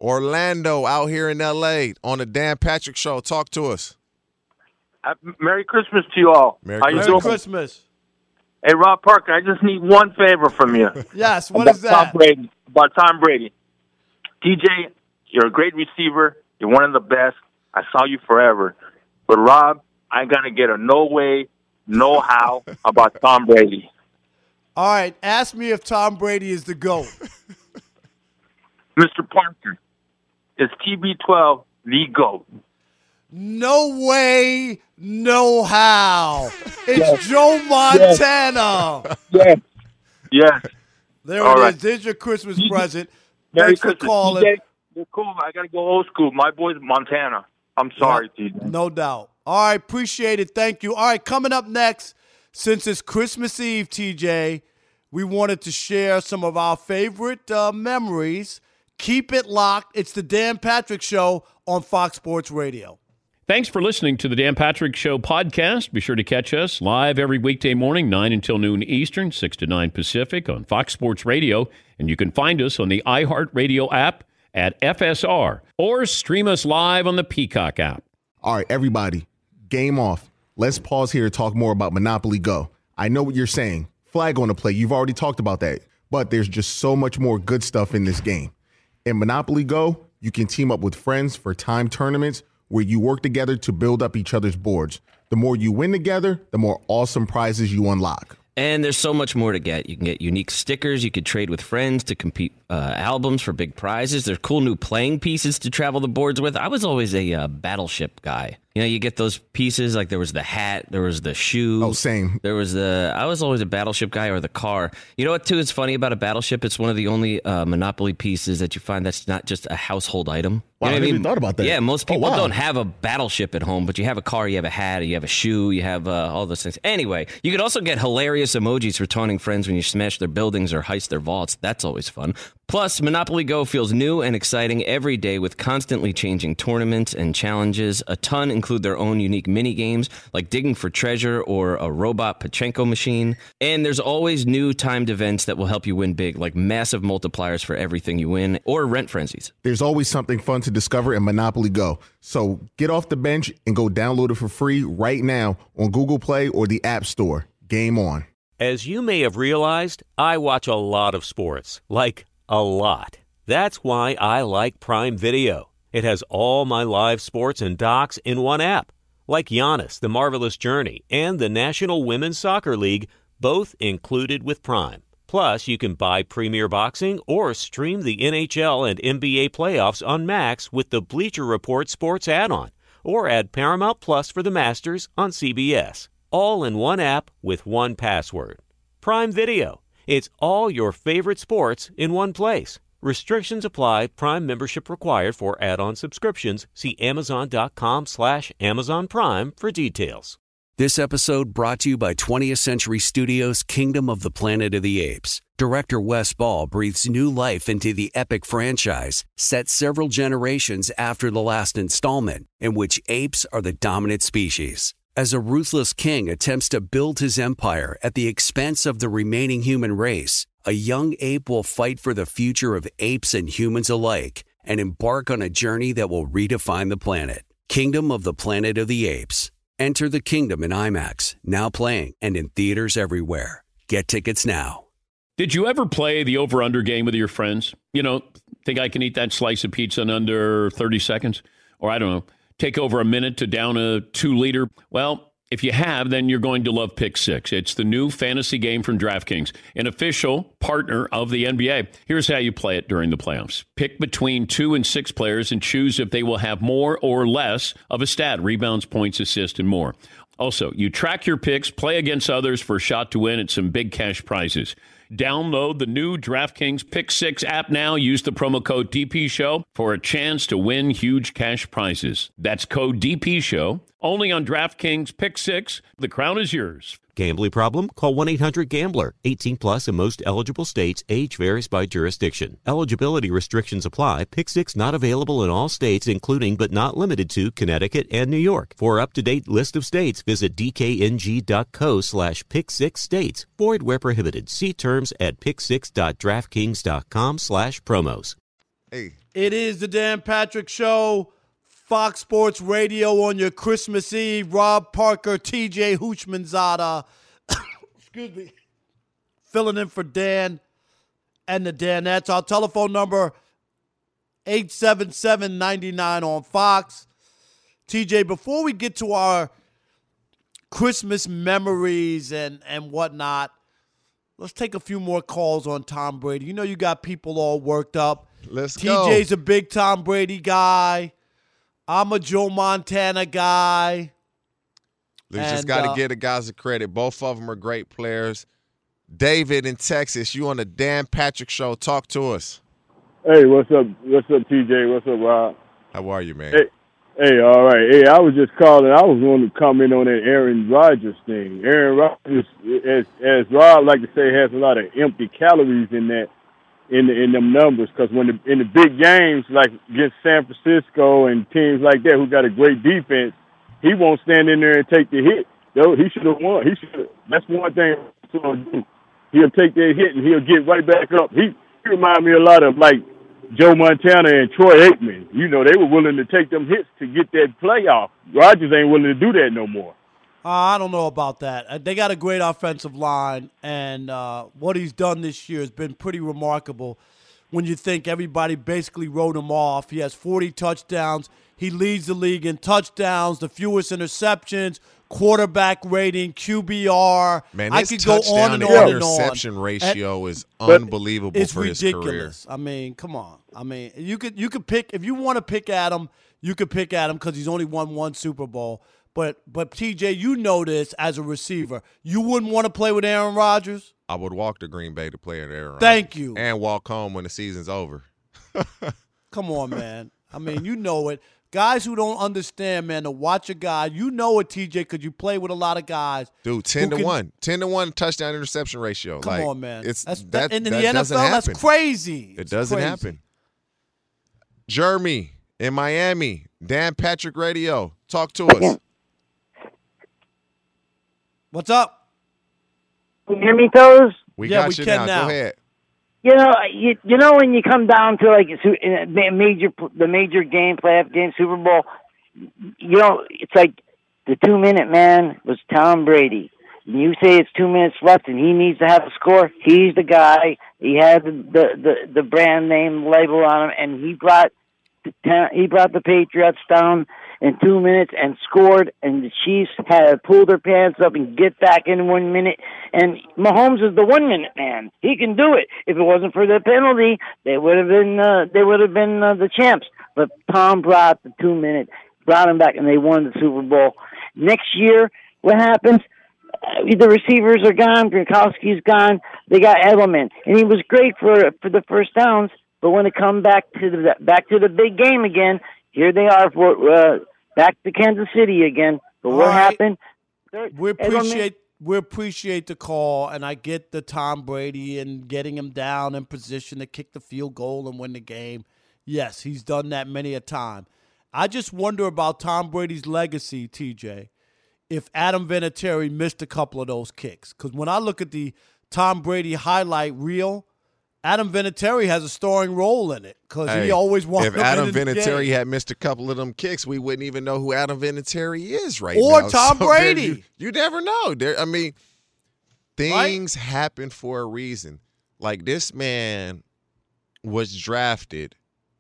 Orlando out here in L A on the Dan Patrick Show. Talk to us. Uh, Merry Christmas to you all. Merry How you Merry doing? Christmas. Hey, Rob Parker, I just need one favor from you. Yes, what about is that? Tom Brady, about Tom Brady. T J, you're a great receiver. You're one of the best. I saw you forever. But, Rob, I got to get a no way, no how about Tom Brady. All right, ask me if Tom Brady is the GOAT. Mister Parker, is T B twelve the GOAT? No way, no how. It's Yes. Joe Montana. Yes. Yes. There All it right. is. There's your Christmas You- present. Merry Thanks for Christmas. calling. T J, you're cool. I got to go old school. My boy's Montana. I'm sorry, T J. No doubt. All right, appreciate it. Thank you. All right, coming up next, since it's Christmas Eve, T J, we wanted to share some of our favorite uh, memories. Keep it locked. It's the Dan Patrick Show on Fox Sports Radio. Thanks for listening to the Dan Patrick Show podcast. Be sure to catch us live every weekday morning, nine until noon Eastern, six to nine Pacific on Fox Sports Radio. And you can find us on the iHeartRadio app at F S R or stream us live on the Peacock app. All right, everybody, game off. Let's pause here to talk more about Monopoly Go. I know what you're saying. Flag on the play. You've already talked about that. But there's just so much more good stuff in this game. In Monopoly Go, you can team up with friends for time tournaments where you work together to build up each other's boards. The more you win together, the more awesome prizes you unlock. And there's so much more to get. You can get unique stickers. You could trade with friends to compete uh, albums for big prizes. There's cool new playing pieces to travel the boards with. I was always a uh, Battleship guy. You know, you get those pieces, like there was the hat, there was the shoe. Oh, same. There was the, I was always a Battleship guy, or the car. You know what, too, is funny about a Battleship? It's one of the only uh, Monopoly pieces that you find that's not just a household item. Wow, You know I what never even thought about that. Yeah, most Oh, people wow. don't have a Battleship at home, but you have a car, you have a hat, you have a shoe, you have uh, all those things. Anyway, you could also get hilarious emojis for taunting friends when you smash their buildings or heist their vaults. That's always fun. Plus, Monopoly Go feels new and exciting every day with constantly changing tournaments and challenges. A ton include their own unique mini games like digging for treasure or a robot Pachinko machine. And there's always new timed events that will help you win big, like massive multipliers for everything you win or rent frenzies. There's always something fun to discover in Monopoly Go. So get off the bench and go download it for free right now on Google Play or the App Store. Game on. As you may have realized, I watch a lot of sports, like a lot. That's why I like Prime Video. It has all my live sports and docs in one app, like Giannis, The Marvelous Journey, and the National Women's Soccer League, both included with Prime. Plus, you can buy Premier Boxing or stream the N H L and N B A playoffs on Max with the Bleacher Report Sports add-on, or add Paramount Plus for the Masters on C B S. All in one app with one password. Prime Video. It's all your favorite sports in one place. Restrictions apply. Prime membership required for add-on subscriptions. See Amazon.com slash Amazon Prime for details. This episode brought to you by twentieth Century Studios' Kingdom of the Planet of the Apes. Director Wes Ball breathes new life into the epic franchise, set several generations after the last installment, in which apes are the dominant species. As a ruthless king attempts to build his empire at the expense of the remaining human race, a young ape will fight for the future of apes and humans alike and embark on a journey that will redefine the planet. Kingdom of the Planet of the Apes. Enter the kingdom in IMAX, now playing and in theaters everywhere. Get tickets now. Did you ever play the over-under game with your friends? You know, think I can eat that slice of pizza in under thirty seconds? Or I don't know, take over a minute to down a two-liter? Well, if you have, then you're going to love Pick Six. It's the new fantasy game from DraftKings, an official partner of the N B A. Here's how you play it during the playoffs. Pick between two and six players and choose if they will have more or less of a stat, rebounds, points, assists, and more. Also, you track your picks, play against others for a shot to win and some big cash prizes. Download the new DraftKings Pick Six app now. Use the promo code D P Show for a chance to win huge cash prizes. That's code D P Show. Only on DraftKings Pick Six. The crown is yours. Gambling problem? Call one eight hundred gambler. eighteen plus in most eligible states. Age varies by jurisdiction. Eligibility restrictions apply. Pick Six not available in all states, including but not limited to Connecticut and New York. For up-to-date list of states, visit dkng.co slash pick six states. Void where prohibited. See terms at pick six dot draftkings dot com slash promos. Hey, It is the Dan Patrick Show, Fox Sports Radio on your Christmas Eve. Rob Parker, T J Houshmandzadeh, excuse me, filling in for Dan and the Danettes. Our telephone number, eight seven seven, nine nine on Fox. T J, before we get to our Christmas memories and, and whatnot, let's take a few more calls on Tom Brady. You know you got people all worked up. Let's T go. T J's a big Tom Brady guy. I'm a Joe Montana guy. We just got to uh, give the guys the credit. Both of them are great players. David in Texas, you on the Dan Patrick Show. Talk to us. Hey, what's up? What's up, T J? What's up, Rob? How are you, man? Hey, hey, all right. Hey, I was just calling. I was going to comment on that Aaron Rodgers thing. Aaron Rodgers, as as Rob like to say, has a lot of empty calories in that, in the, in them numbers. Because when the, in the big games, like against San Francisco and teams like that who got a great defense, he won't stand in there and take the hit. Though he should have won. He should. That's one thing he'll do. He'll take that hit and he'll get right back up. He, he remind me a lot of like Joe Montana and Troy Aikman. You know, they were willing to take them hits to get that playoff. Rodgers ain't willing to do that no more. Uh, I don't know about that. Uh, they got a great offensive line, and uh, what he's done this year has been pretty remarkable when you think everybody basically wrote him off. He has forty touchdowns. He leads the league in touchdowns, the fewest interceptions, quarterback rating, Q B R. Man, I his could go touchdown on and and on and interception on. ratio And- is unbelievable it's for his career. ridiculous. I mean, come on. I mean, you could you could pick if you want to pick Adam, you could pick Adam because he's only won one Super Bowl. But but T J, you know this as a receiver. You wouldn't want to play with Aaron Rodgers? I would walk to Green Bay to play at Aaron Rodgers. Thank you. And walk home when the season's over. Come on, man. I mean, you know it. Guys who don't understand, man, to watch a guy, you know it, T J, because you play with a lot of guys. Dude, ten who to can- one. ten to one touchdown interception ratio. Come like, on, man. It's That's- that, and in that the N F L, doesn't that's happen. crazy. It It's doesn't crazy. happen. Jeremy in Miami, Dan Patrick Radio. Talk to us. What's up? Can you hear me, fellas? We Yeah, got we you can now. now. Go ahead. You know, you, you know when you come down to like su- in a major the major game, playoff game, Super Bowl. You know, it's like the two minute man was Tom Brady. And you say it's two minutes left, and he needs to have a score. He's the guy. He had the the the, the brand name label on him, and he brought the, he brought the Patriots down in two minutes and scored, and the Chiefs had to pull their pants up and get back in one minute. And Mahomes is the one-minute man. He can do it. If it wasn't for the penalty, they would have been uh, they would have been uh, the champs. But Tom brought the two-minute, brought them back, and they won the Super Bowl. Next year, what happens? Uh, the receivers are gone. Gronkowski's gone. They got Edelman, and he was great for for the first downs. But when it come back to the back to the big game again, here they are for. Uh, Back to Kansas City again. But what All right. happened? We appreciate we appreciate the call, and I get the Tom Brady and getting him down in position to kick the field goal and win the game. Yes, he's done that many a time. I just wonder about Tom Brady's legacy, T J, if Adam Vinatieri missed a couple of those kicks. Because when I look at the Tom Brady highlight reel, Adam Vinatieri has a starring role in it because Hey, he always wants if them Adam in the Vinatieri game. had missed a couple of them kicks, we wouldn't even know who Adam Vinatieri is right Or now. Tom So Brady. there- You, you never know. There, I mean, things happen for a reason. Like this man was drafted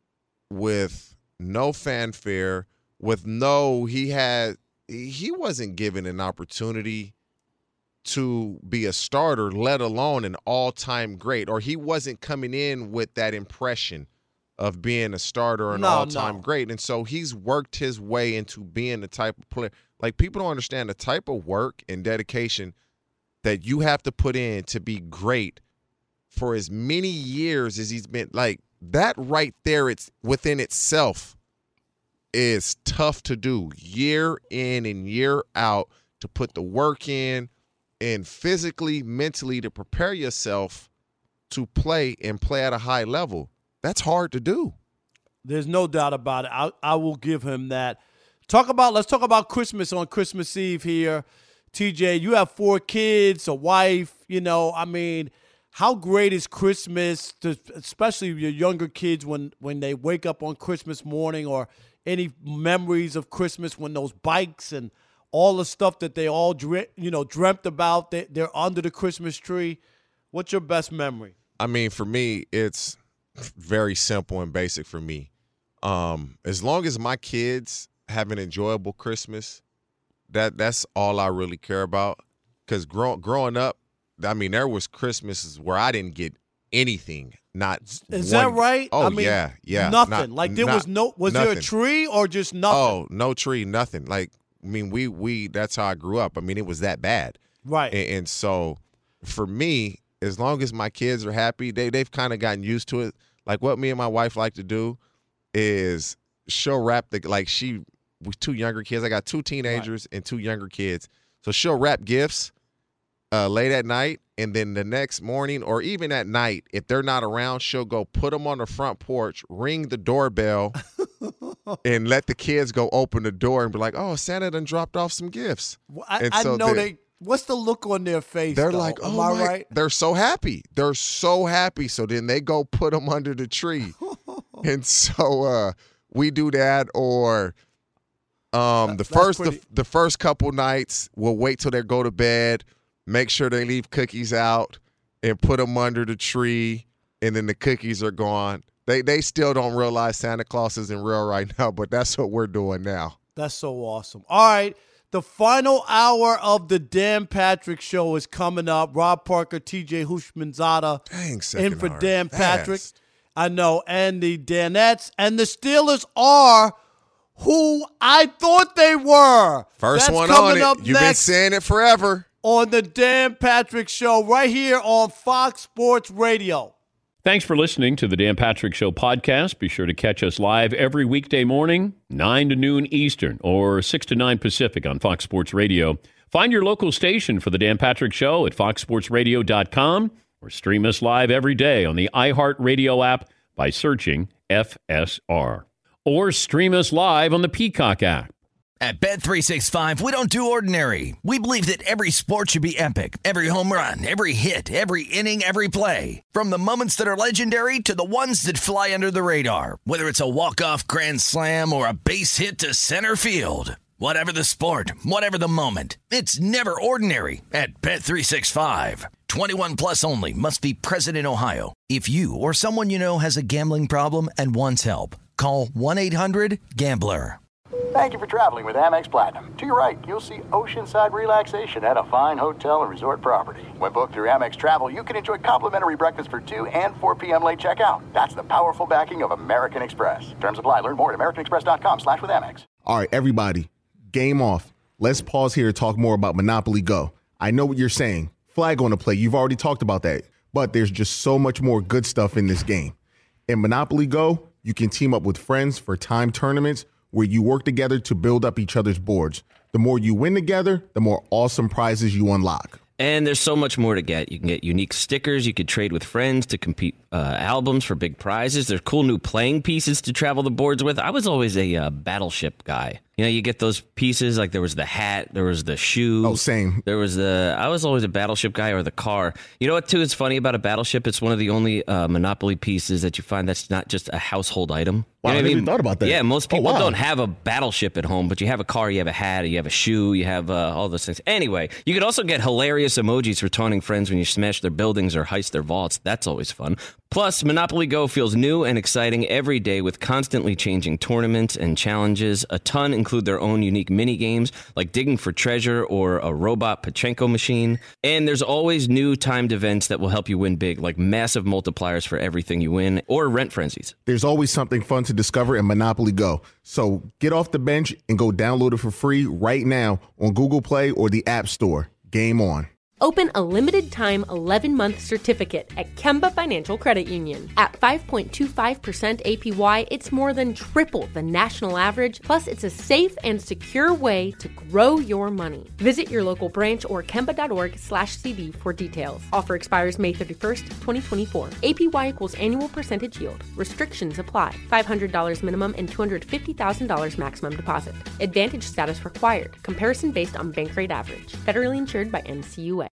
with no fanfare, with no he had he wasn't given an opportunity to be a starter, let alone an all-time great, or he wasn't coming in with that impression of being a starter or an No, all-time no. great. And so he's worked his way into being the type of player. Like, people don't understand the type of work and dedication that you have to put in to be great for as many years as he's been. Like, that right there, it's within itself is tough to do year in and year out, to put the work in and physically, mentally to prepare yourself to play and play at a high level. That's hard to do. There's no doubt about it. I, I will give him that. Talk about let's talk about Christmas on Christmas Eve here. T J, you have four kids, a wife, you know, I mean, how great is Christmas, to, especially your younger kids when, when they wake up on Christmas morning, or any memories of Christmas when those bikes and all the stuff that they all dre- you know dreamt about, they, they're under the Christmas tree. What's your best memory? I mean, for me, it's very simple and basic for me. Um, as long as my kids have an enjoyable Christmas, that that's all I really care about. Because grow, growing up, I mean, there was Christmases where I didn't get anything. Not Is one, that right? Oh, I mean, yeah, yeah. Nothing. Not, like there not, was no. Was nothing. there a tree or just nothing? Oh, no tree, nothing. Like, I mean, we we that's how I grew up. I mean, it was that bad. Right. And, and so, for me, as long as my kids are happy, they they've kind of gotten used to it. Like what me and my wife like to do is she'll wrap the like she with two younger kids. I got two teenagers right. and two younger kids. So she'll wrap gifts uh, late at night, and then the next morning or even at night, if they're not around, she'll go put them on the front porch, ring the doorbell, and let the kids go open the door and be like, "Oh, Santa done dropped off some gifts." Well, I, and I so know they. What's the look on their face? They're though? like, "Oh Am I my!" right? They're so happy. They're so happy. So then they go put them under the tree, and so uh, we do that. Or um, the That's first pretty- the, the first couple nights, we'll wait till they go to bed, make sure they leave cookies out, and put them under the tree, and then the cookies are gone. They they still don't realize Santa Claus isn't real right now, but that's what we're doing now. That's so awesome. All right. The final hour of the Dan Patrick Show is coming up. Rob Parker, T J Hushmanzada Dang, in second for hour. Dan Patrick. Fast. I know. And the Danettes and the Steelers are who I thought they were. First That's one coming on up it. You've been next saying it forever. on the Dan Patrick Show right here on Fox Sports Radio. Thanks for listening to the Dan Patrick Show podcast. Be sure to catch us live every weekday morning, nine to noon Eastern or six to nine Pacific on Fox Sports Radio. Find your local station for the Dan Patrick Show at fox sports radio dot com or stream us live every day on the iHeartRadio app by searching F S R. Or stream us live on the Peacock app. At Bet three sixty-five, we don't do ordinary. We believe that every sport should be epic. Every home run, every hit, every inning, every play. From the moments that are legendary to the ones that fly under the radar. Whether it's a walk-off grand slam or a base hit to center field. Whatever the sport, whatever the moment, it's never ordinary at Bet three sixty-five. twenty-one plus only. Must be present in Ohio. If you or someone you know has a gambling problem and wants help, call one eight hundred gambler. Thank you for traveling with Amex Platinum. To your right, you'll see oceanside relaxation at a fine hotel and resort property. When booked through Amex Travel, you can enjoy complimentary breakfast for two and four p.m. late checkout. That's the powerful backing of American Express. Terms apply. Learn more at americanexpress.com slash with Amex. All right, everybody, game off. Let's pause here to talk more about Monopoly Go. I know what you're saying. Flag on the play. You've already talked about that. But there's just so much more good stuff in this game. In Monopoly Go, you can team up with friends for timed tournaments where you work together to build up each other's boards. The more you win together, the more awesome prizes you unlock. And there's so much more to get. You can get unique stickers. You could trade with friends to compete uh, albums for big prizes. There's cool new playing pieces to travel the boards with. I was always a uh, battleship guy. You know, you get those pieces, like there was the hat, there was the shoe. Oh, same. There was the, I was always a battleship guy or the car. You know what, too, is funny about a battleship? It's one of the only uh, Monopoly pieces that you find that's not just a household item. Wow, You know I what never even thought about that. Yeah, most Oh, people wow. don't have a battleship at home, but you have a car, you have a hat, you have a shoe, you have uh, all those things. Anyway, you could also get hilarious emojis for taunting friends when you smash their buildings or heist their vaults. That's always fun. Plus, Monopoly Go feels new and exciting every day with constantly changing tournaments and challenges. A ton include their own unique mini games like digging for treasure or a robot Pachinko machine. And there's always new timed events that will help you win big, like massive multipliers for everything you win or rent frenzies. There's always something fun to discover in Monopoly Go. So get off the bench and go download it for free right now on Google Play or the App Store. Game on. Open a limited-time eleven-month certificate at Kemba Financial Credit Union. At five point two five percent A P Y, it's more than triple the national average, plus it's a safe and secure way to grow your money. Visit your local branch or kemba.org slash CD for details. Offer expires May thirty-first, twenty twenty-four. A P Y equals annual percentage yield. Restrictions apply. five hundred dollars minimum and two hundred fifty thousand dollars maximum deposit. Advantage status required. Comparison based on bank rate average. Federally insured by N C U A.